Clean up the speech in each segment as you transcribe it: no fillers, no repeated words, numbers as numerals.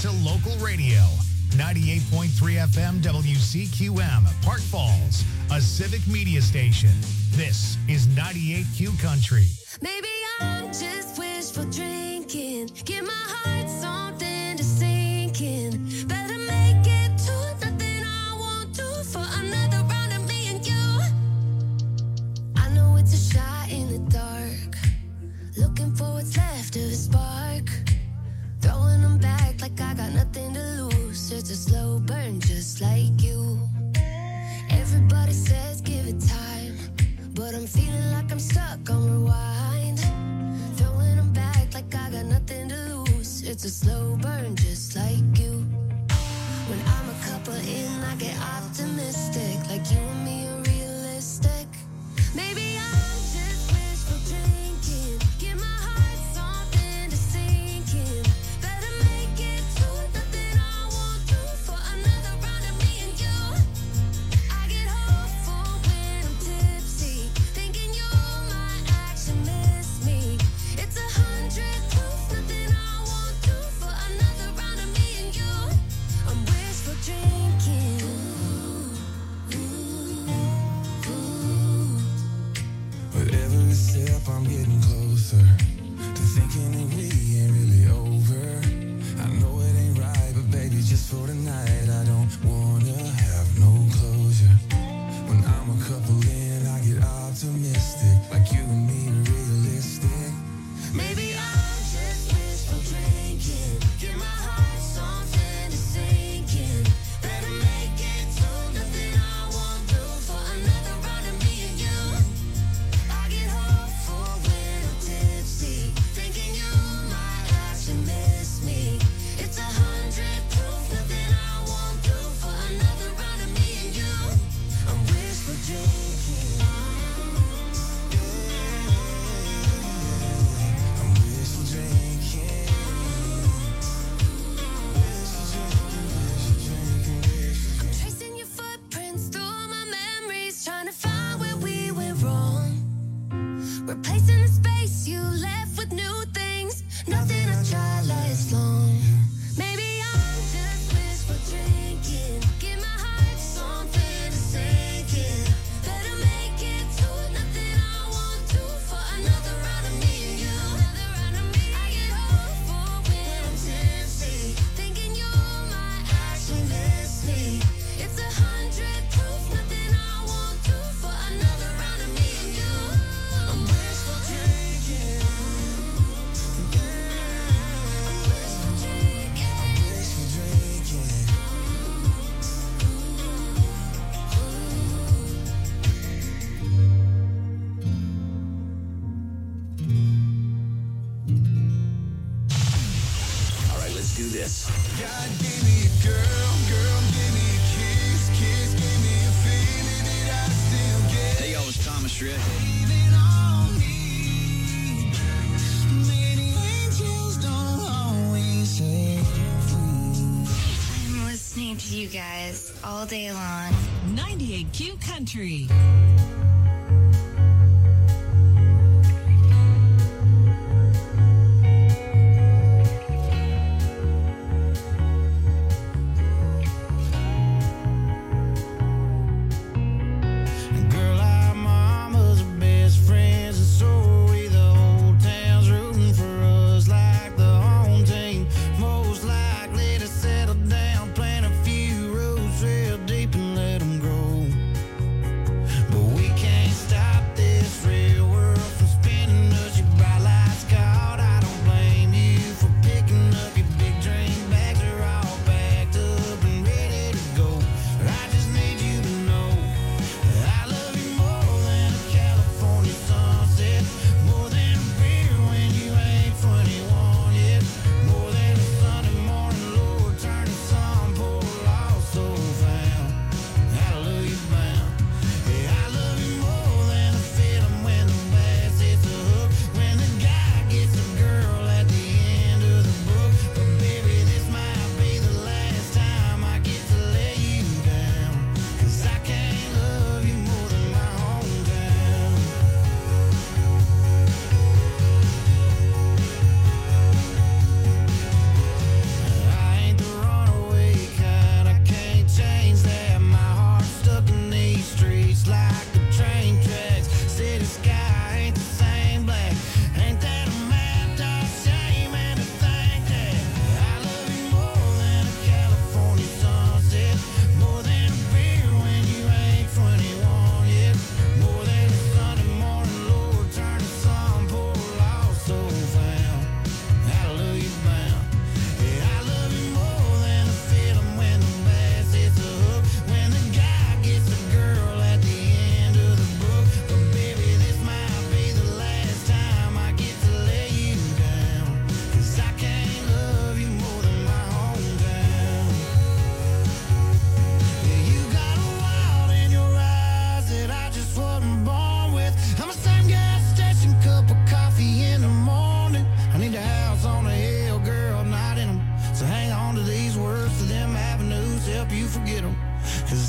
to local radio. 98.3 FM WCQM, Park Falls, a civic media station. This is 98Q Country. Maybe I'm just wishful drinking. Give my heart something to sink in. Better make it to nothing I won't do for another round of me and you. I know it's a shot in the dark, looking for what's left of a spark. Throwing them back like I got nothing to lose. It's a slow burn just like you. Everybody says give it time, but I'm feeling like I'm stuck on rewind. Throwing them back like I got nothing to lose. It's a slow burn just like you. When I'm a couple in, I get optimistic, like you and me are realistic. Maybe I'm just wishful drinking. Give my heart something to sink in. Better make it to nothing I won't do for another round of me and you. I get hopeful when I'm tipsy, thinking you might actually miss me. It's 100 proof, nothing I won't do for another round of me and you. I'm wishful drinking. With every step I'm getting closer to thinking it we ain't really over. I know it ain't right, but baby, just for tonight I don't wanna have no closure. When I'm a couple in, I get optimistic, like you and me are realistic. Maybe I'm just wishful drinking. Give my heart something to sink in. Better make it to nothing I won't do for another round of me and you. I get hopeful when I'm tipsy, thinking you might actually miss me. It's 100 proof, nothing I won't do for another round of me and you. I'm wishful drinking. I'm wishful drinking. I'm tracing your footprints through my memories, trying to find where we went wrong. Replacing the space you left with new things. Nothing I've tried lasts long. Maybe I'm just wishful drinking. Give my heart something to sink in. Better make it to nothing I won't do for another round of me and you. Another round of me. I get hopeful when I'm tipsy, thinking you might actually miss me. It's 100 proof, nothing I won't do for another round of me and you. I'm wishful drinking. I'm wishful drinking. Wishful drinking. All right, let's do this. God gave me a girl, girl gave me a kiss, kiss gave me a feeling that I still get. Hey, y'all, it's Thomas Rhett. Leaning on me. Many angels don't always say free. I'm listening to you guys all day long. 98Q Country. Girl, our mamas are best friends, and so are we. The whole town's rooting for us like the home team. Most likely to settle down, plant a few roots real deep and let them grow. But we can't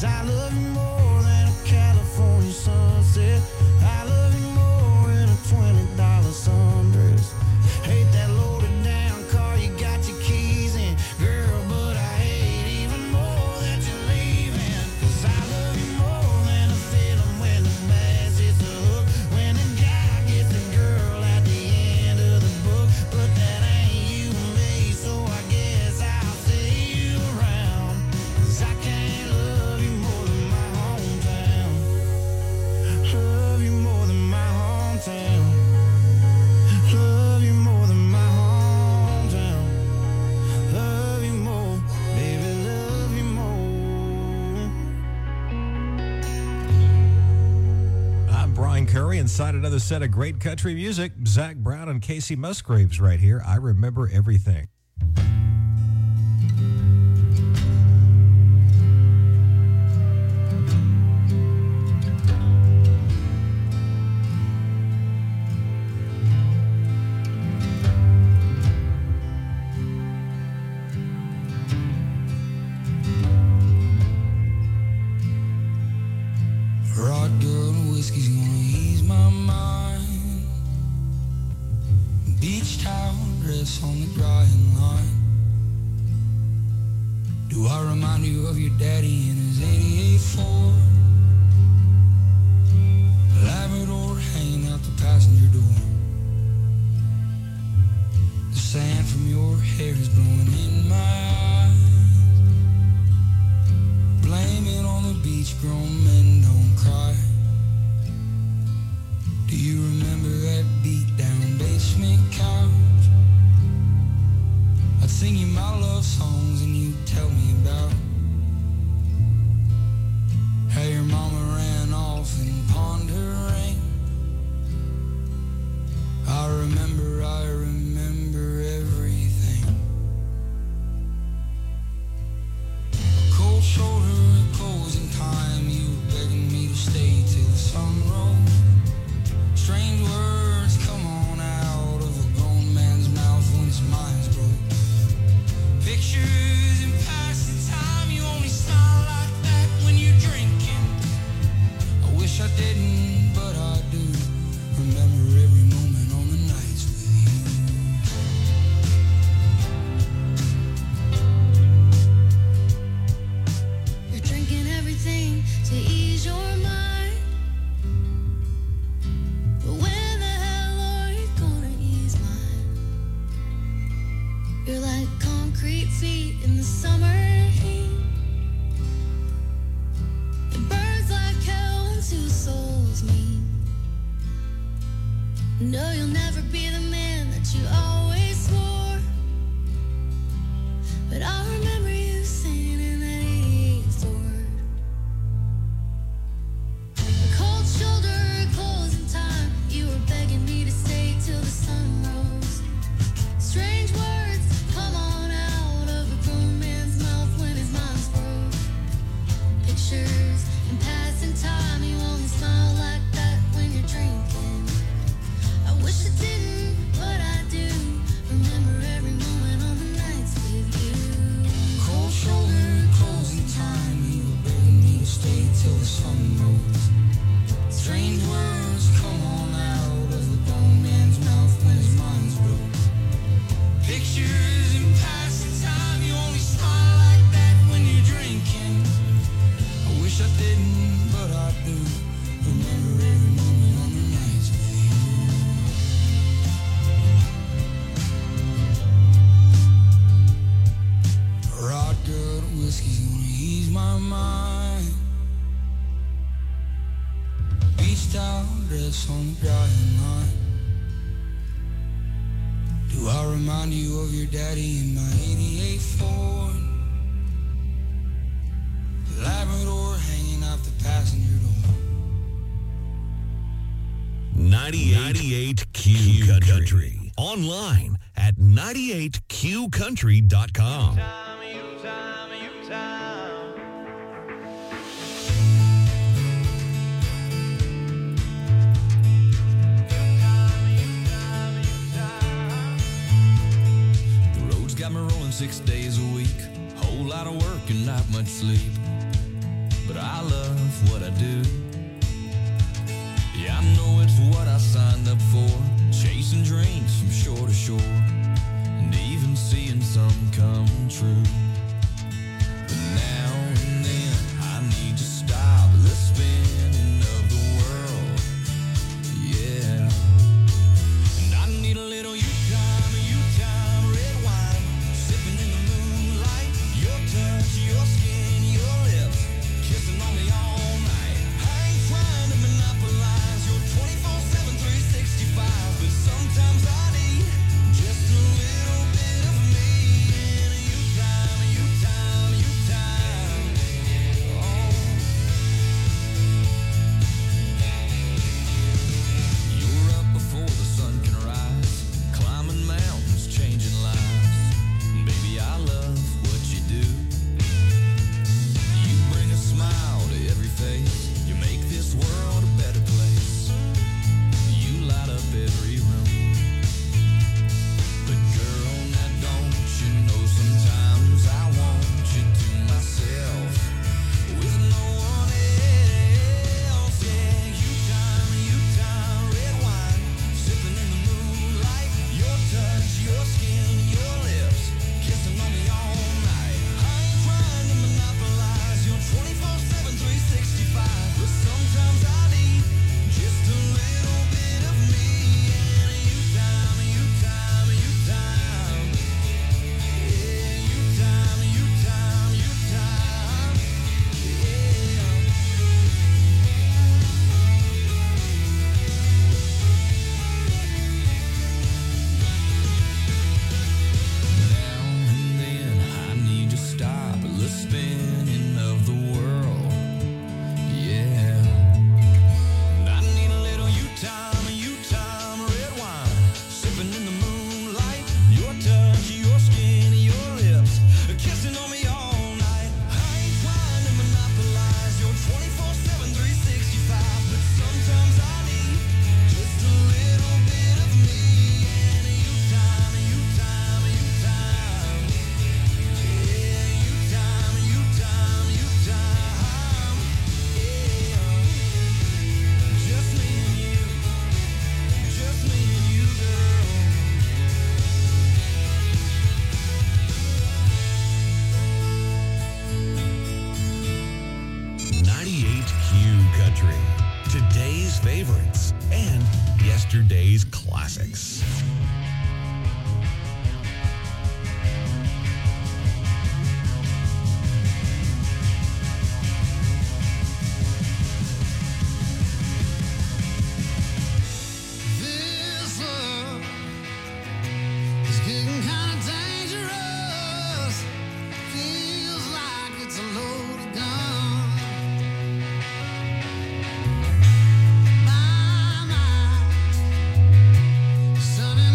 'Cause I love you more than a California sunset. I love you more than a $20 sundress. Hate that loaded down car you got your keys in, girl, but I hate even more that you're leaving. 'Cause I love you more than a feeling when the bass hits the hook, when the guy gets the girl at the end of the book. But that ain't you and me, so I guess I'll see you around. 'Cause I can't love you more than my hometown. Love you more than my hometown. Love you more than my hometown. Love you more, baby, love you more. I'm Brian Curry, inside another set of great country music. Zach Brown and Casey Musgraves right here. I Remember Everything. Vodka and whiskey's gonna ease my mind. Beach towel dress on the drying line. Do I remind you of your daddy in his 88 Ford? Labrador hanging out the passenger door. The sand from your hair is blowing in my eyes. Blame it on the beach, grown men don't cry. Do you remember that beat down basement couch? I'd sing you my love songs and you'd tell me about how your mama ran off and pawned her ring. I remember everything. A cold shoulder, a closing time. You were begging me to stay till the sun rose. Strange words come on out of a grown man's mouth when his mind's broke. Pictures and passing time. You only smile like that when you're drinking. I wish I didn't, but I do. Remember every moment on the nights with you. You're drinking everything to ease your mind. But when the hell are you gonna ease mine? You're like concrete feet in the summer heat. It burns like hell when two souls meet. No, you'll never be the man that you always swore. But I remember you saying in that 88 Ford. A cold shoulder, a closing time. You were begging me to stay till the sun rose. Strange words come on out of a grown man's mouth when his mind's broke. Pictures and passing time. You only smile like that when you're drinking. I wish I didn't, but I do. Remember every moment on the nights with you. Cold shoulder, closing time. You were begging me to stay till the sun rose. Strange words come on out of a grown man's mouth when his mind's broke. Pictures and passing time. You only smile like that when you're drinking. I wish I didn't, but I do. Remember every moment on the nights with you. Rod good whiskey's gonna ease my mind. Beach towel dress on the drying line. Do I remind you of your daddy in my 88 Ford? Labrador hanging out the passenger door. 98 Q Country. Online at 98qcountry.com. The road's got me rolling 6 days a week. Whole lot of work and not much sleep. but I love what I do. Yeah, I know it's what I signed up for, chasing dreams from shore to shore, and even seeing some come true. But now and then I need to stop the spinning of the world. Yeah, and I need a little you time, red wine, sipping in the moonlight. Your touch, your skin, your lips, kissing on me all night. I ain't trying to monopolize your 24/7, 365, but sometimes I need just a little bit of me and you time, you time, you time. Oh, you're up before the sun can rise, climbing mountains, changing lives. Baby, I love what you do. You bring a smile to every face. You make this world a better place. You light up every room. But girl, now don't you know sometimes I want you to myself with no one else. Yeah, you time, red wine, sipping in the moonlight. Your touch, your skin, your lips, kissing on me all night. I ain't trying to monopolize your 24/7, 365, but sometimes I need just a little bit of me and you time, you time, you time. Yeah, you time, you time, you time. Yeah. Now and then I need to stop the spinning of the world. Yeah, and I need a little you time, red wine, sipping in the moonlight. Your touch, your skin, your lips, kissing on me all night. I ain't trying to monopolize your 24/7, 365, but sometimes I need just a little bit of me and you time, you time, you time. Yeah, you time, you time, you time. Yeah, just me and you, girl. 98Q Country. Today's favorites and yesterday's classics. This love is getting kind of dangerous. Feels like it's a loaded gun. My mind, sunny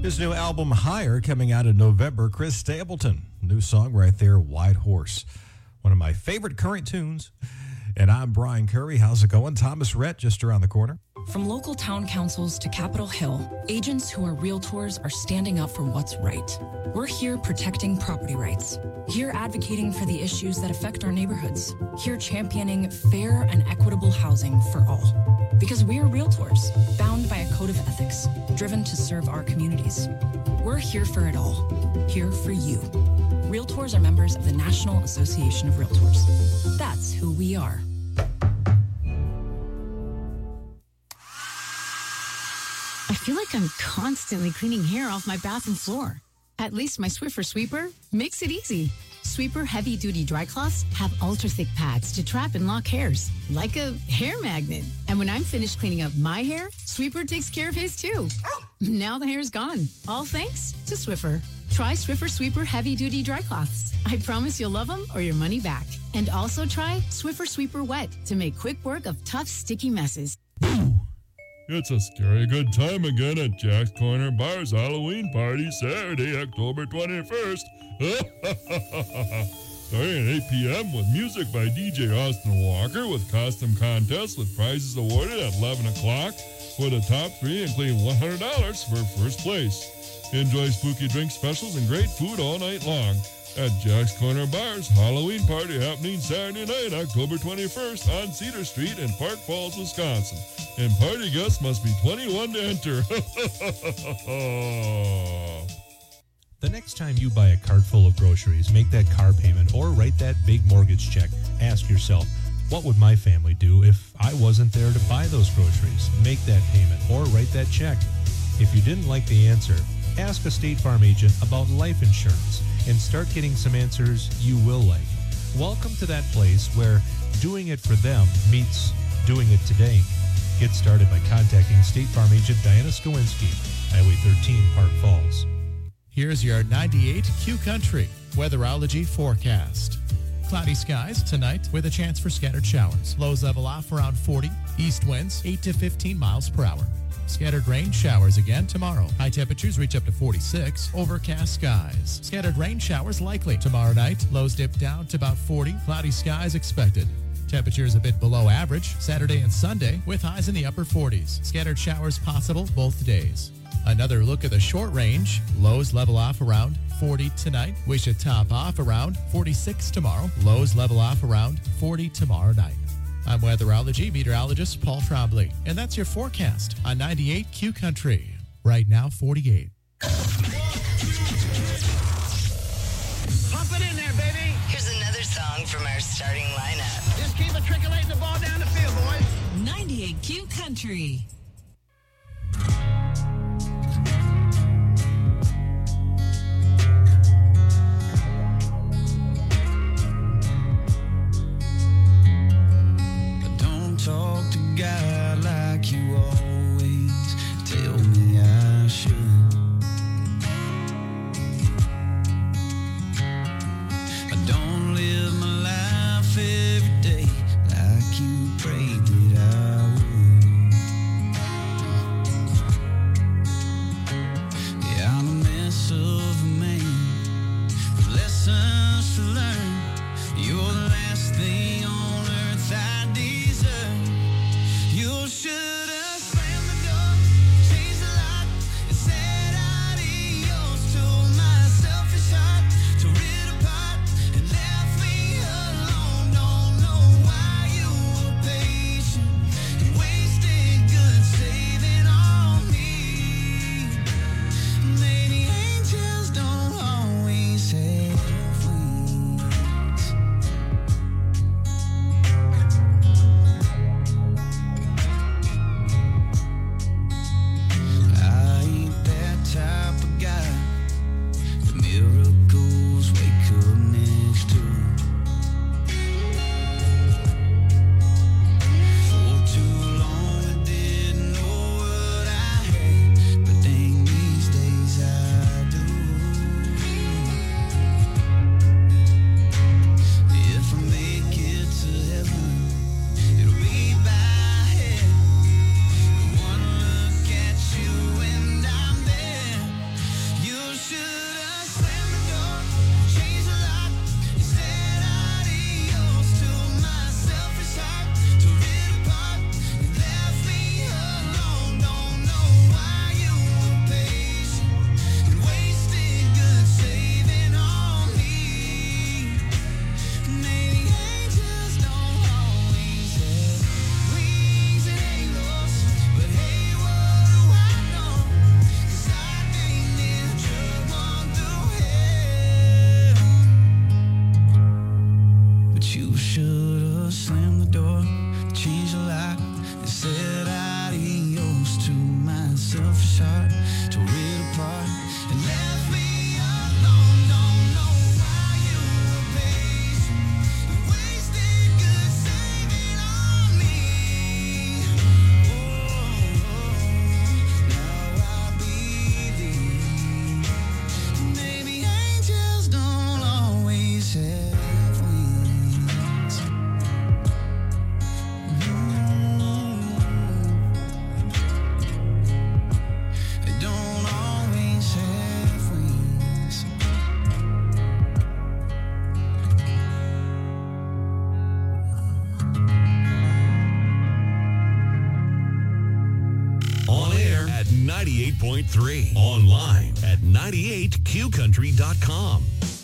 His new album, Higher, coming out in November. Chris Stapleton. New song right there, White Horse. One of my favorite current tunes. And I'm Brian Curry. How's it going? Thomas Rhett just around the corner. From local town councils to Capitol Hill, agents who are realtors are standing up for what's right. We're here protecting property rights. Here advocating for the issues that affect our neighborhoods. Here championing fair and equitable housing for all. Because we are realtors, bound by a code of ethics, driven to serve our communities. We're here for it all. Here for you. Realtors are members of the National Association of Realtors. That's who we are. I feel like I'm constantly cleaning hair off my bathroom floor. At least my Swiffer Sweeper makes it easy. Sweeper heavy-duty dry cloths have ultra-thick pads to trap and lock hairs, like a hair magnet. And when I'm finished cleaning up my hair, Sweeper takes care of his too. Now the hair's gone, all thanks to Swiffer. Try Swiffer Sweeper heavy-duty dry cloths. I promise you'll love them or your money back. And also try Swiffer Sweeper Wet to make quick work of tough, sticky messes. It's a scary good time again at Jack's Corner Bar's Halloween party Saturday, October 21st. Starting at 8 p.m. with music by DJ Austin Walker with costume contests with prizes awarded at 11 o'clock for the top three, including $100 for first place. Enjoy spooky drink specials and great food all night long at Jack's Corner Bar's Halloween party happening Saturday night, October 21st on Cedar Street in Park Falls, Wisconsin. And party guests must be 21 to enter. The next time you buy a cart full of groceries, make that car payment, or write that big mortgage check, ask yourself, what would my family do if I wasn't there to buy those groceries, make that payment, or write that check? If you didn't like the answer, ask a State Farm agent about life insurance and start getting some answers you will like. Welcome to that place where doing it for them meets doing it today. Get started by contacting State Farm agent Diana Skowinski, Highway 13, Park Falls. Here's your 98 Q Country weatherology forecast. Cloudy skies tonight with a chance for scattered showers. Lows level off around 40. East winds 8 to 15 miles per hour. Scattered rain showers again tomorrow. High temperatures reach up to 46. Overcast skies. Scattered rain showers likely. Tomorrow night, lows dip down to about 40. Cloudy skies expected. Temperatures a bit below average Saturday and Sunday with highs in the upper 40s. Scattered showers possible both days. Another look at the short range. Lows level off around 40 tonight. We should top off around 46 tomorrow. Lows level off around 40 tomorrow night. I'm weatherology meteorologist Paul Trombley, and that's your forecast on 98 Q Country. Right now, 48. Pump it in there, baby. Here's another song from our starting lineup. Just keep trickling the ball down the field, boys. 98 Q Country. Talk to God like you always tell me I should. I don't live my life every day like you prayed that I would. 98.3. Online at 98qcountry.com.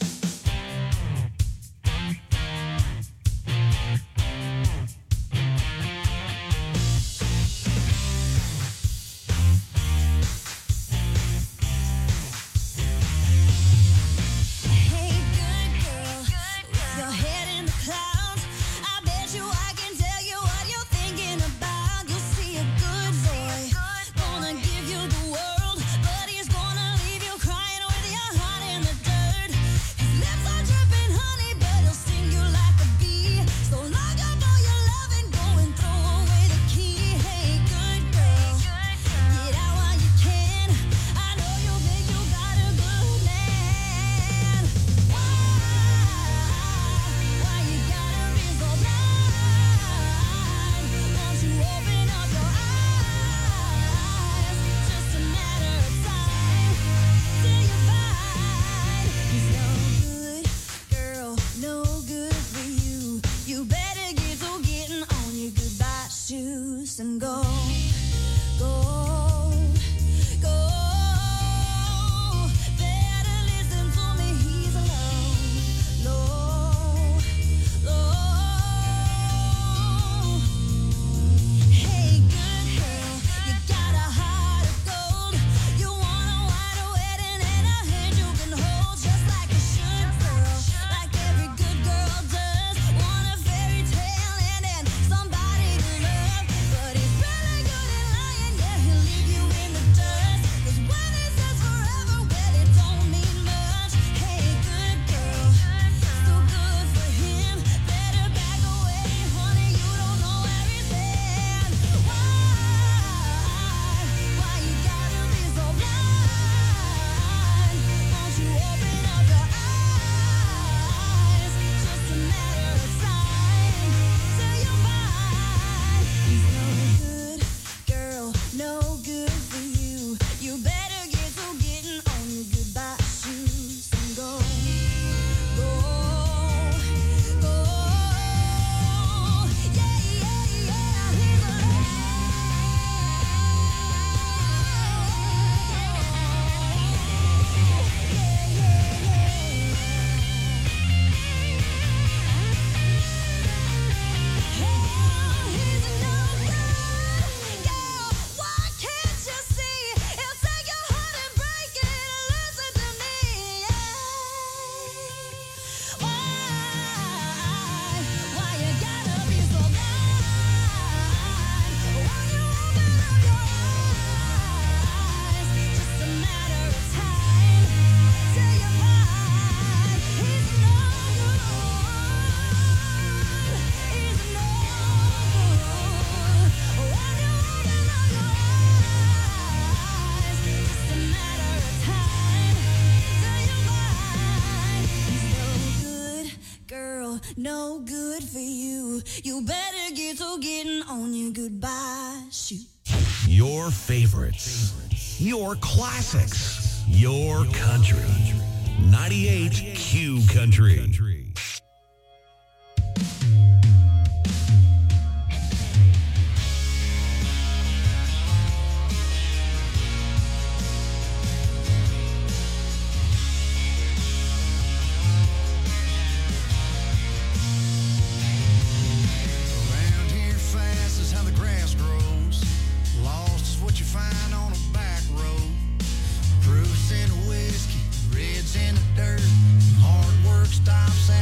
No good for you. You better get to getting on your goodbye shoot. Your favorites. Your classics. Your country. 98 Q Country. Stop saying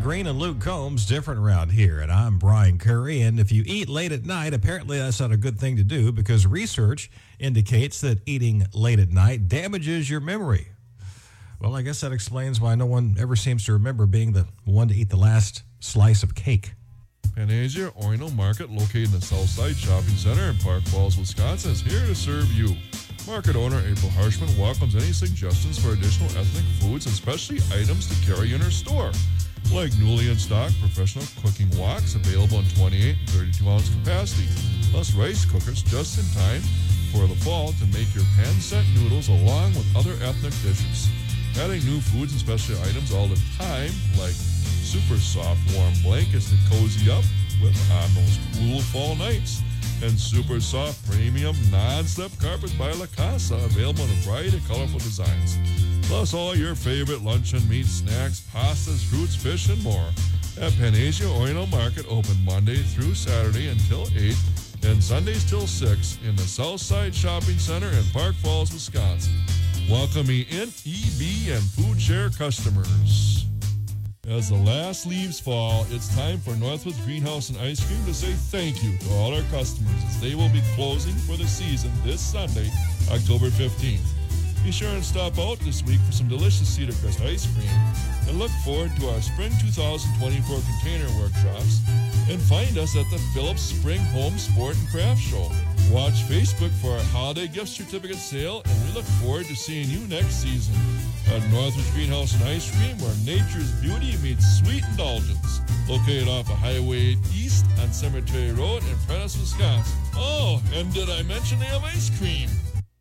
Green and Luke Combs, different around here. And I'm Brian Curry. And if you eat late at night, apparently that's not a good thing to do because research indicates that eating late at night damages your memory. Well, I guess that explains why no one ever seems to remember being the one to eat the last slice of cake. Panacea Oriental Market, located in the Southside Shopping Center in Park Falls, Wisconsin, is here to serve you. Market owner April Harshman welcomes any suggestions for additional ethnic foods and specialty items to carry in her store, like newly in stock professional cooking woks available in 28 and 32-ounce capacity, plus rice cookers just in time for the fall to make your pan-set noodles along with other ethnic dishes. Adding new foods and specialty items all the time, like super soft warm blankets to cozy up with on those cool fall nights, and super soft premium non-slip carpets by La Casa available in a variety of colorful designs. Plus all your favorite luncheon meat, snacks, pastas, fruits, fish, and more at Panacea Oriental Market, open Monday through Saturday until 8 and Sundays till 6 in the Southside Shopping Center in Park Falls, Wisconsin. Welcoming in EB and Food Share customers. As the last leaves fall, it's time for Northwoods Greenhouse and Ice Cream to say thank you to all our customers as they will be closing for the season this Sunday, October 15th. Be sure and stop out this week for some delicious Cedar Crest ice cream and look forward to our Spring 2024 container workshops and find us at the Phillips Spring Home Sport and Craft Show. Watch Facebook for our holiday gift certificate sale, and we look forward to seeing you next season at Northwoods Greenhouse and Ice Cream, where nature's beauty meets sweet indulgence. Located off of Highway East on Cemetery Road in Prentice, Wisconsin. Oh, and did I mention they have ice cream?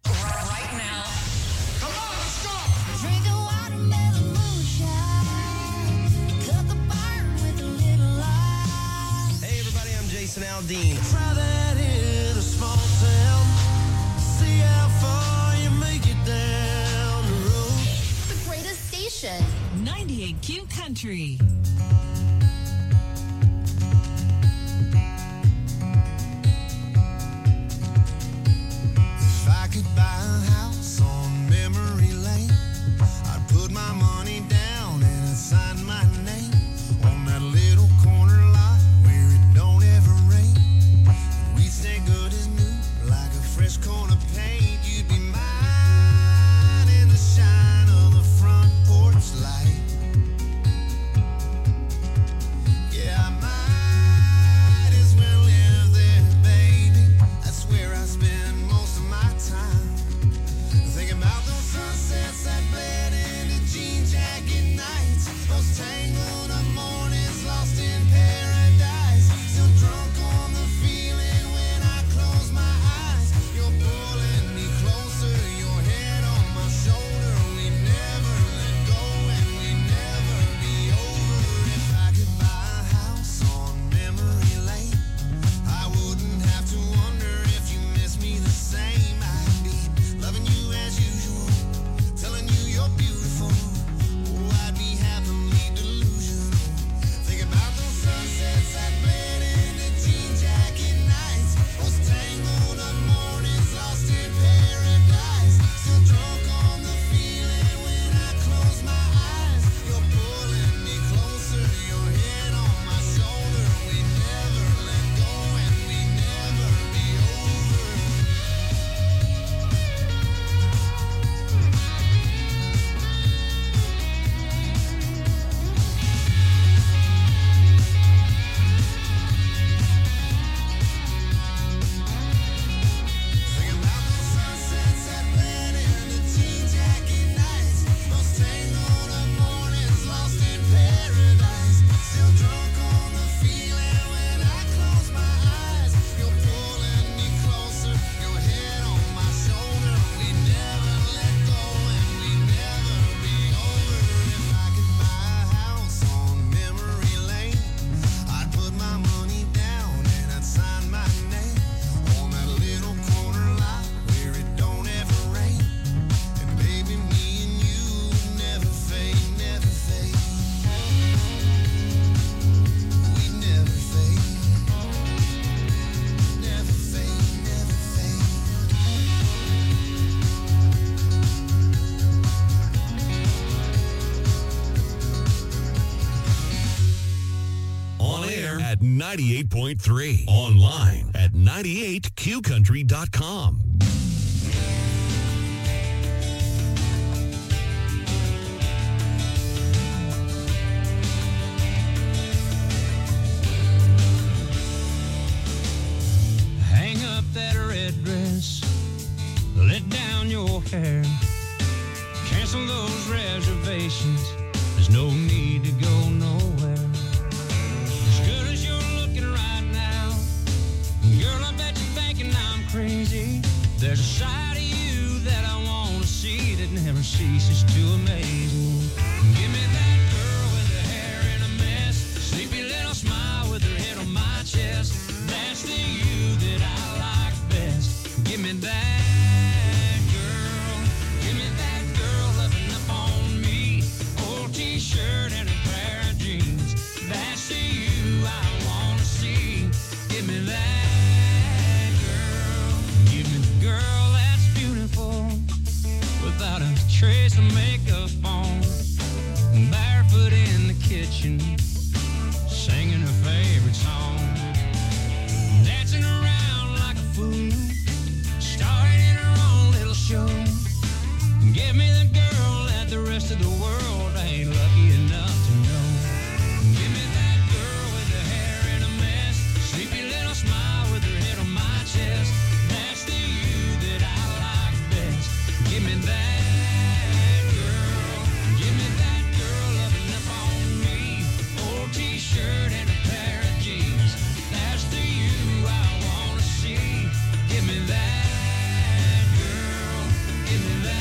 Right now. Come on, let's go! Drink a watermelon moonshine. Cut the burn with a little light. Hey everybody, I'm Jason Aldean. Try that in a small town. See how far you make it down the road. The greatest station. 98Q Country. If I could buy a house on memory lane, I'd put my money down and I'd sign my name on that little corner lot where it don't ever rain. And we'd stay good as new, like a fresh coat of paint. You'd be mine in the shine of the front porch light. 98.3. Online at 98qcountry.com. Hang up that red dress, let down your hair, cancel those reservations, there's no need to go nowhere. As good as you're looking right now, girl, I bet you're thinking I'm crazy. There's a side of you that I want to see that never ceases to amaze me. Give me that girl with her hair in a mess, sleepy little smile with her head on my chest. That's the you that I like best. Give me that girl. Give me that girl loving up on me. Old t-shirt and a pair of jeans. That's the you I want to see. Give me that girl. Give me the girl that's beautiful without a trace of makeup on. Barefoot in the kitchen, singing her favorite song. Dancing around like a fool, starring in her own little show. Give me the girl that the rest of the world ain't lucky enough to know. Give me that girl with her hair in a mess, sleepy little smile with her head on my chest. That's the you that I like best. Give me that girl. Give me that girl loving up on me. Old t-shirt and a pair of jeans. That's the you I want to see. Give me that girl. Give me that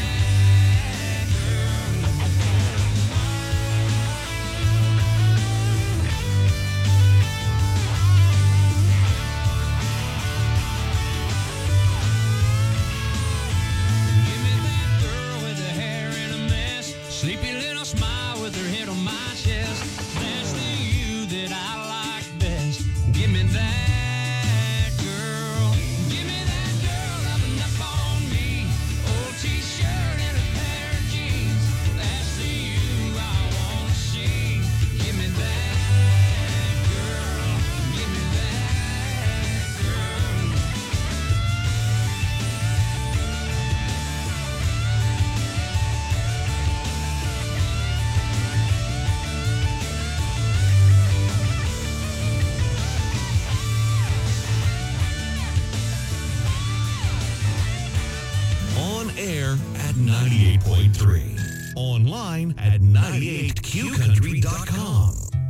Give me that girl with her hair in a mess, sleepy little smile with her head on my chest. That's the you that I like best. Give me that girl. Give me that girl loving up on me. Old t-shirt and a pair of jeans. That's the you I want to see. Give me that girl. Give me that girl. On air at 98.3. Online at 98qcountry.com.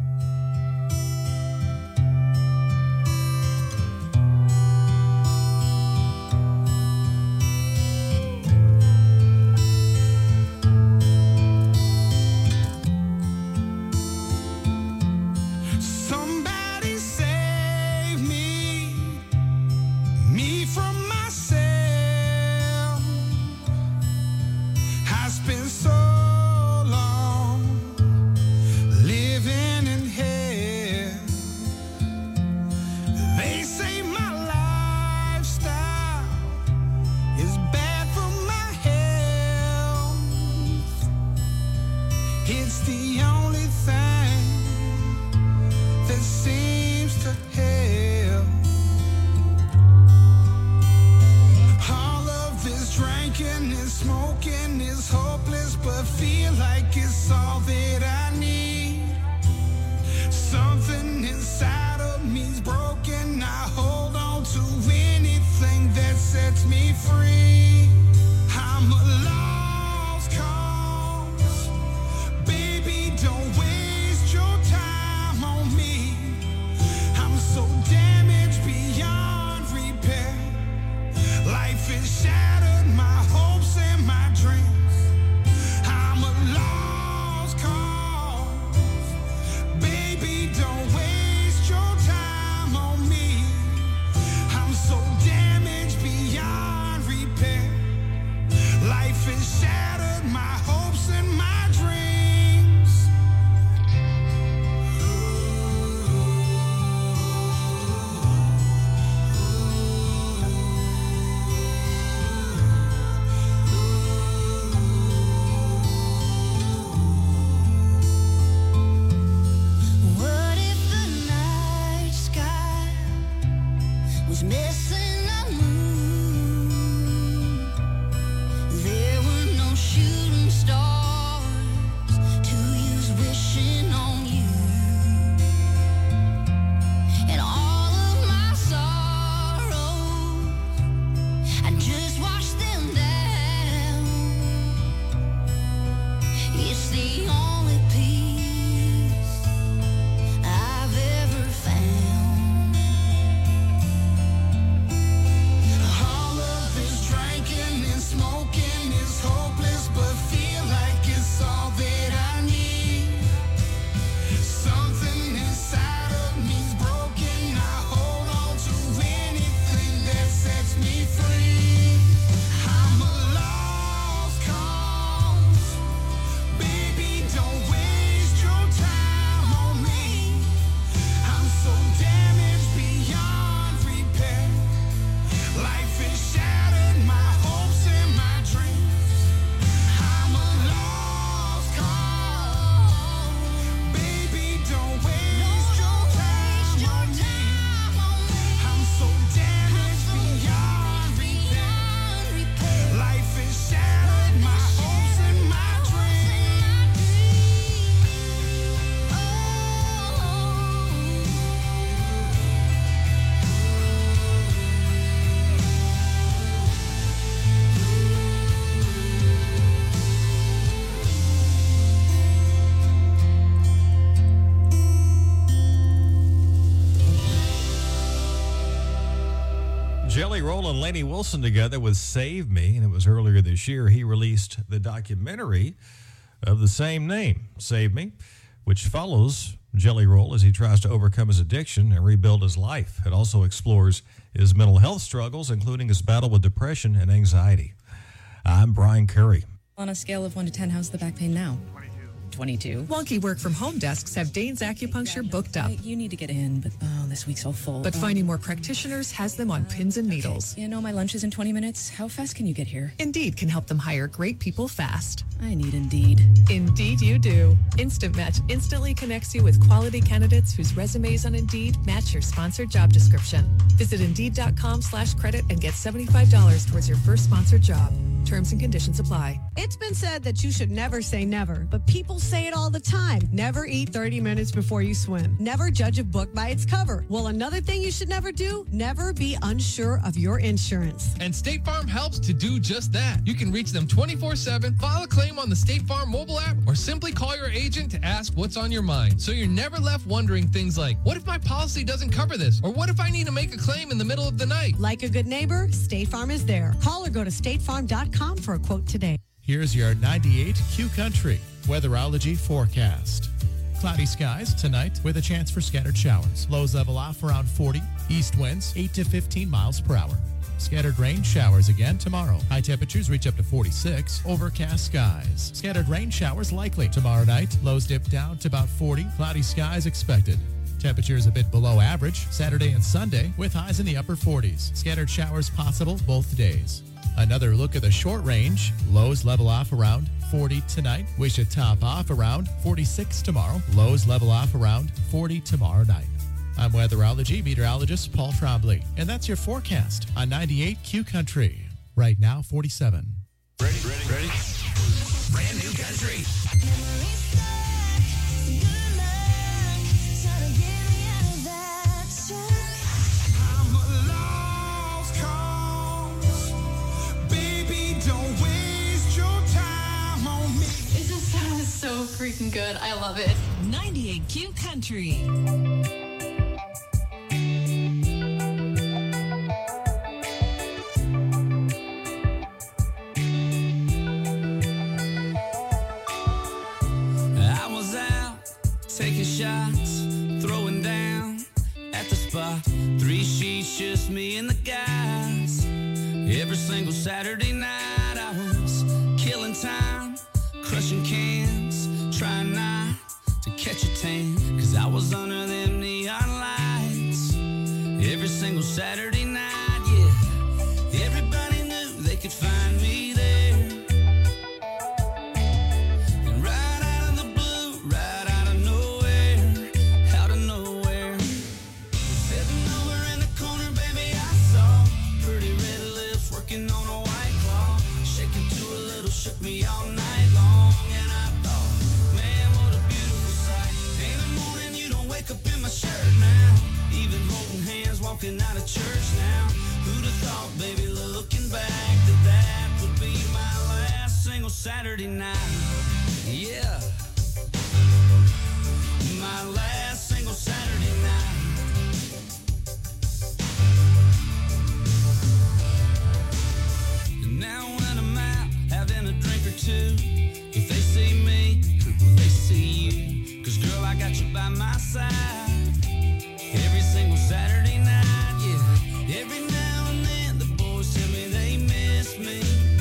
Somebody save me from myself. I spent so long living in hell. They say my lifestyle is bad for my health. It's the only thing that seems to help. All of this drinking and smoking is hopeless, but feel like it's all that I need. Something inside of me's broken. I hold on to anything that sets me free. I'm a lost cause. Baby, don't waste your time on me. I'm so damaged beyond repair. Life has shattered my hopes and my dreams. I'm a lost cause. Baby, don't waste your time on me. I'm so damaged beyond repair. was missing a moon. There were no shooting stars to use wishing on you. And all of my sorrows, I just washed them down. It's the only peace I've ever found. All of this drinking and smoking is hopeless, but feel like it's all that I need. Something inside of me's broken. I hold on to anything that sets me free. I'm a lost cause. Baby, don't waste your time on me. I'm so damaged beyond repair. Life has shattered my hopes and my dreams. I'm a lost cause. Baby, don't waste your time on me. I'm so damaged beyond repair. Life has shattered my hopes and my dreams. Jelly Roll and Lainey Wilson together with Save Me, and it was earlier this year he released the documentary of the same name, Save Me, which follows Jelly Roll as he tries to overcome his addiction and rebuild his life. It also explores his mental health struggles, including his battle with depression and anxiety. I'm Brian Curry. On a scale of 1 to 10, how's the back pain now? 22. Wonky work from home desks have Dane's Acupuncture booked up. You need to get in, but this week's all full. But finding more practitioners has them on pins and needles. You know, my lunch is in 20 minutes. How fast can you get here? Indeed can help them hire great people fast. I need Indeed. Indeed you do. Instant Match instantly connects you with quality candidates whose resumes on Indeed match your sponsored job description. Visit Indeed.com/credit and get $75 towards your first sponsored job. Terms and conditions apply. It's been said that you should never say never, but people say it all the time. Never eat 30 minutes before you swim. Never judge a book by its cover. Well, another thing you should never do, never be unsure of your insurance. And State Farm helps to do just that. You can reach them 24/7, file a claim on the State Farm mobile app, or simply call your agent to ask what's on your mind. So you're never left wondering things like, what if my policy doesn't cover this? Or what if I need to make a claim in the middle of the night? Like a good neighbor, State Farm is there. Call or go to statefarm.com for a quote today. Here's your 98 Q Country weatherology forecast. Cloudy skies tonight with a chance for scattered showers. Lows level off around 40. East winds 8 to 15 miles per hour. Scattered rain showers again tomorrow. High temperatures reach up to 46. Overcast skies. Scattered rain showers likely. Tomorrow night, lows dip down to about 40. Cloudy skies expected. Temperatures a bit below average Saturday and Sunday with highs in the upper 40s. Scattered showers possible both days. Another look at the short range. Lows level off around 40 tonight. We should top off around 46 tomorrow. Lows level off around 40 tomorrow night. I'm weatherology meteorologist Paul Trombley, and that's your forecast on 98 Q Country. Right now, 47. Ready? Brand new country. Don't waste your time on me. It just sounds so freaking good. I love it. 98 Q Country. I was out taking shots, throwing down at the spot. 3 sheets, just me and the guys. Every single Saturday night I was killing time, crushing cans, trying not to catch a tan, 'cause I was under them neon lights. Every single Saturday night, yeah, everybody knew they could find me there. And right out of the blue, right out of nowhere, out of nowhere, sitting over in the corner, baby, I shirt now. Even holding hands, walking out of church now. Who'd have thought, baby, looking back, that would be my last single Saturday night? Yeah, my last single Saturday night. And now when I'm out having a drink or two, if they see me, will they see you? 'Cause girl, I got you by my side every single Saturday night. Yeah, every now and then the boys tell me they miss me.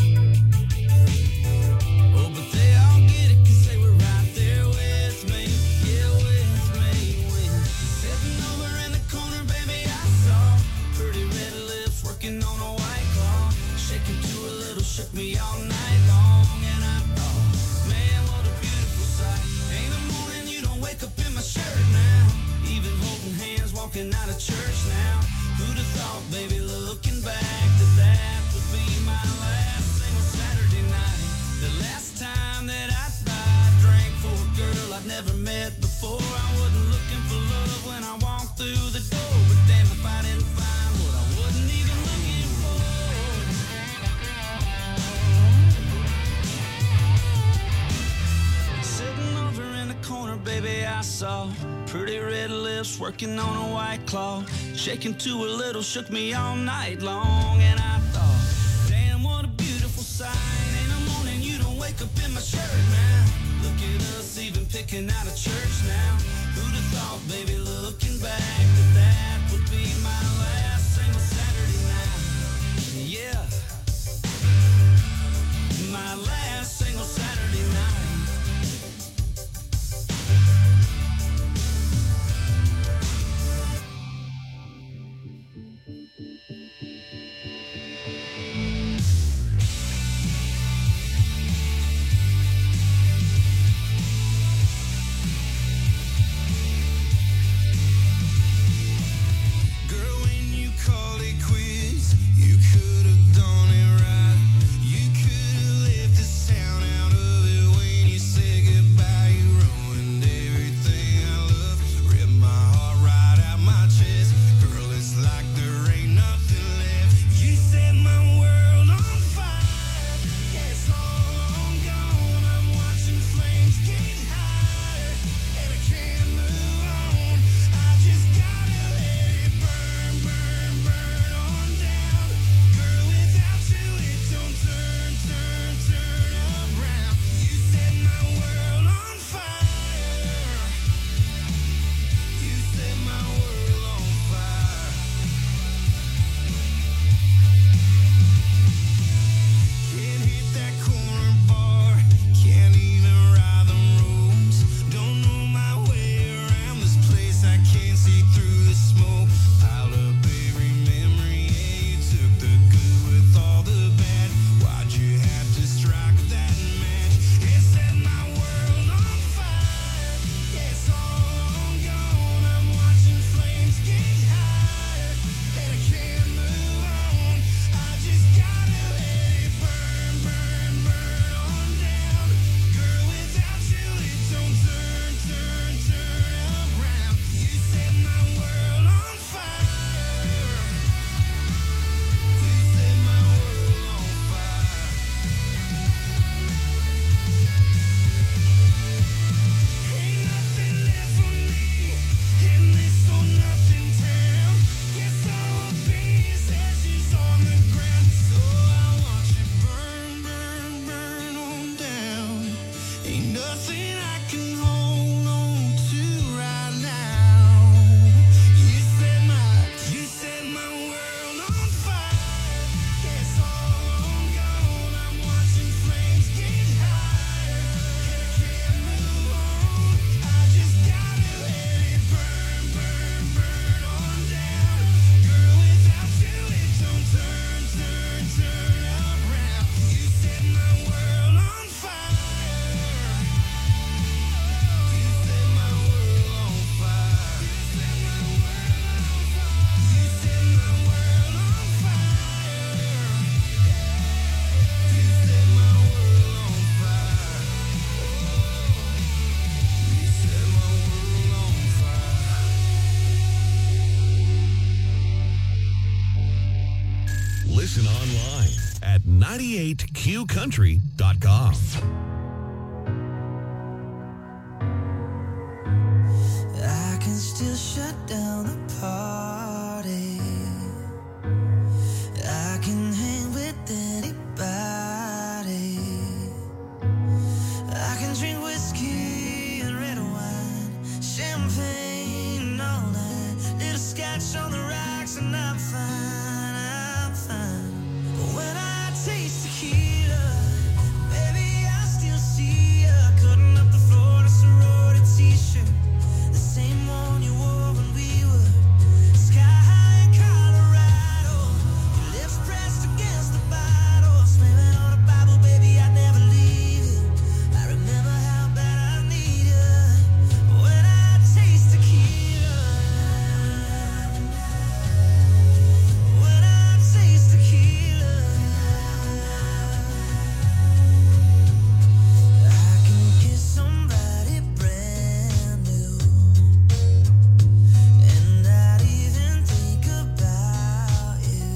Oh, but they all get it 'cause they were right there with me. Yeah, with me. When sitting over in the corner, baby, I saw pretty red lips working on a white claw, shaking to a little, shook me all night long. And I thought, man, what a beautiful sight. Ain't a morning you don't wake up in my shirt now. Even holding hands, walking out of church now. Who'd have thought, baby, looking back, that would be my last single Saturday night. The last time that I drank for a girl I'd never met before. I wasn't looking for love when I walked through the door, but damn if I didn't find what I wasn't even looking for. Sitting over in the corner, baby, I saw pretty red lips working on a white claw, shaking to a little, shook me all night long. And I thought, damn, what a beautiful sight. Ain't a morning you don't wake up in my shirt now. Look at us even picking out of church now. Who'd have thought, baby, looking back, that would be my last single Saturday night. Yeah, my last single Saturday night. Listen online at 98qcountry.com. I can still shut down the party. I can hang with anybody. I can drink whiskey and red wine, champagne all night, little scotch on the rocks, and I'm fine, I'm fine. But when I taste tequila, baby, I still see ya cutting up the Florida sorority t-shirt, the same one you wore when we were sky high in Colorado. Your lips pressed against the bottle, slamming on a Bible, baby, I'd never leave you. I remember how bad I need you when I taste tequila. When I taste tequila, I can kiss somebody brand new and not even think about you.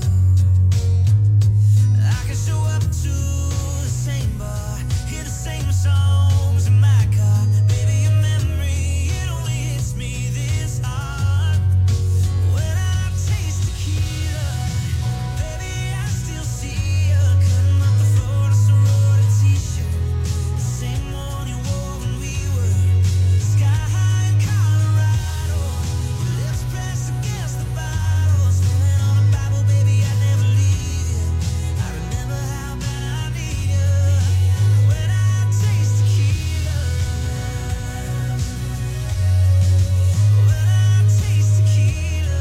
I can show up to the same bar, hear the same songs in my car. Baby, your memory, it only hits me this hard. When I taste tequila, baby, I still see ya cutting up the Florida sorority t-shirt, the same one you wore when we were sky high in Colorado. Your lips pressed against the bottle, slamming on a Bible, baby, I'd never leave you. I remember how bad I need you when I taste tequila. When I taste tequila.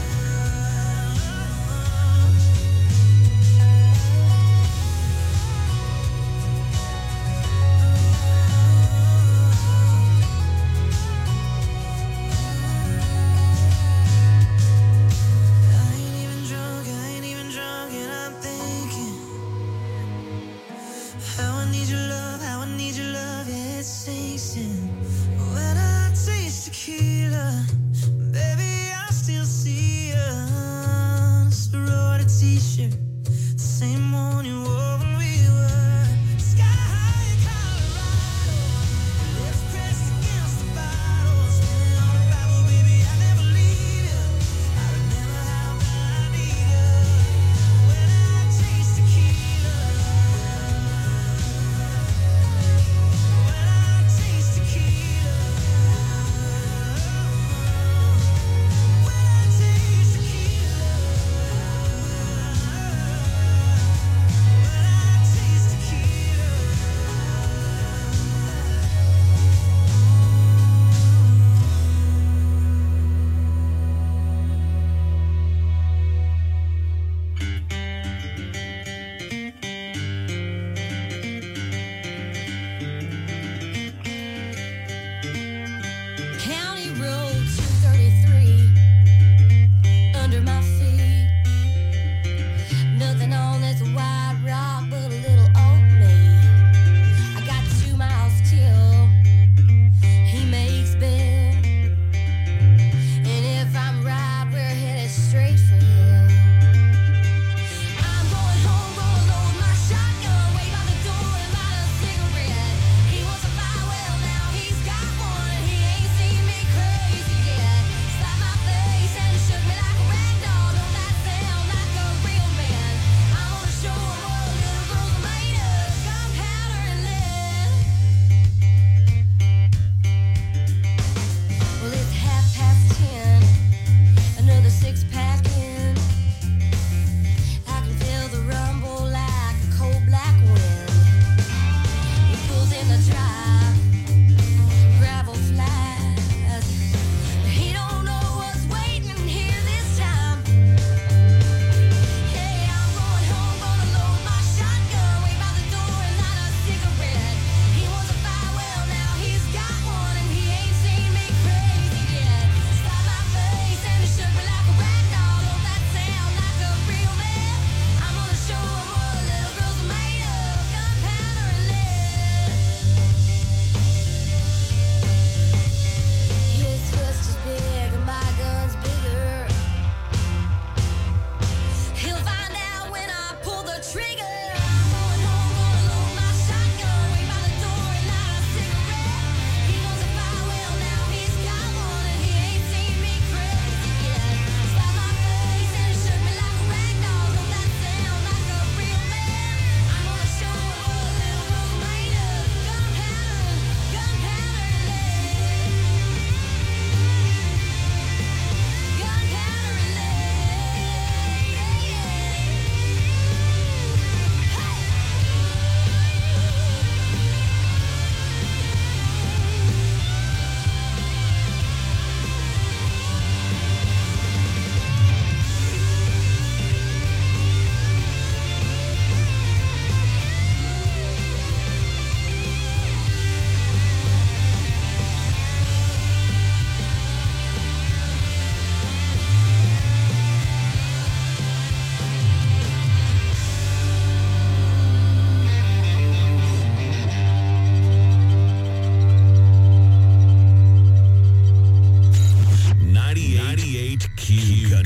I ain't even drunk, and I'm thinking how I need your love, yeah, it sinks in. When I taste tequila, baby, I still see ya. Sorority t-shirt, the same one you wore when we were sky high in Colorado. Lips pressed against the bottle, slamming on a Bible, baby, I never leave you. I remember how bad I need you when I taste tequila. When I taste tequila. When I taste tequila. When I taste tequila. County Road 233 under my feet. Nothing on this white rock but a little old me. I got 2 miles till he makes bail. And if I'm right, we're headed straight for hell. I'm going home, gonna load my shotgun, wait by the door and light a cigarette. He wants a fire, well now he's got one, and he ain't seen me crazy yet. Slapped my face and shook me like a rag doll. Don't that sound like a real man? I'm gonna show him what little girls are made of, gunpowder and lead. Well, it's 10:30, another 6-pack in.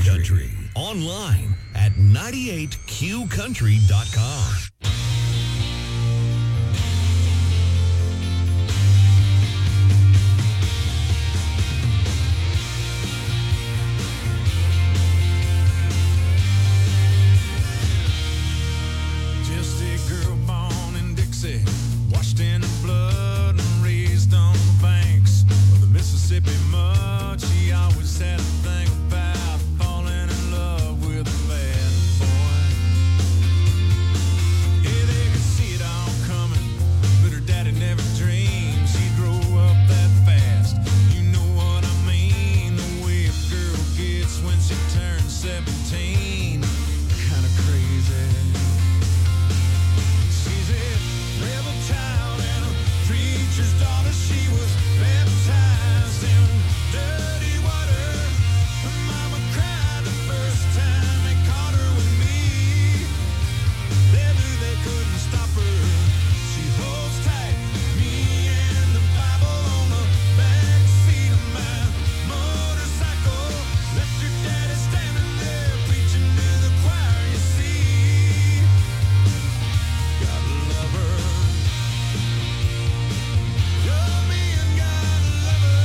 Country. Online at 98qcountry.com. Just a girl born in Dixie, washed in the blood and raised on the banks of the Mississippi mud. She always had a thing about falling in love with a bad boy. Yeah, they could see it all coming, but her daddy never dreamed she'd grow up that fast. You know what I mean, the way a girl gets when she turns 17. Kinda crazy. She's a rebel child and a preacher's daughter. She was baptized in dirty water. Her mama cried the first time they caught her with me. They knew they couldn't stop her. She holds tight, me and the Bible on the back seat of my motorcycle. Left your daddy standing there preaching to the choir. You see, gotta love her. Love me and gotta love her.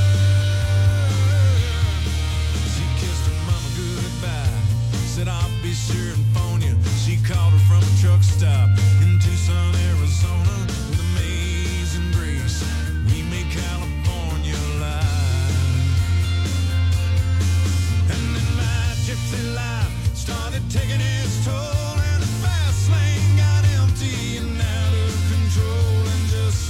She kissed her mama goodbye, said I'll be sure and phone you. She called her from a truck stop in Tucson, Arizona, with amazing grace. We made California alive. And then my gypsy life started taking its toll.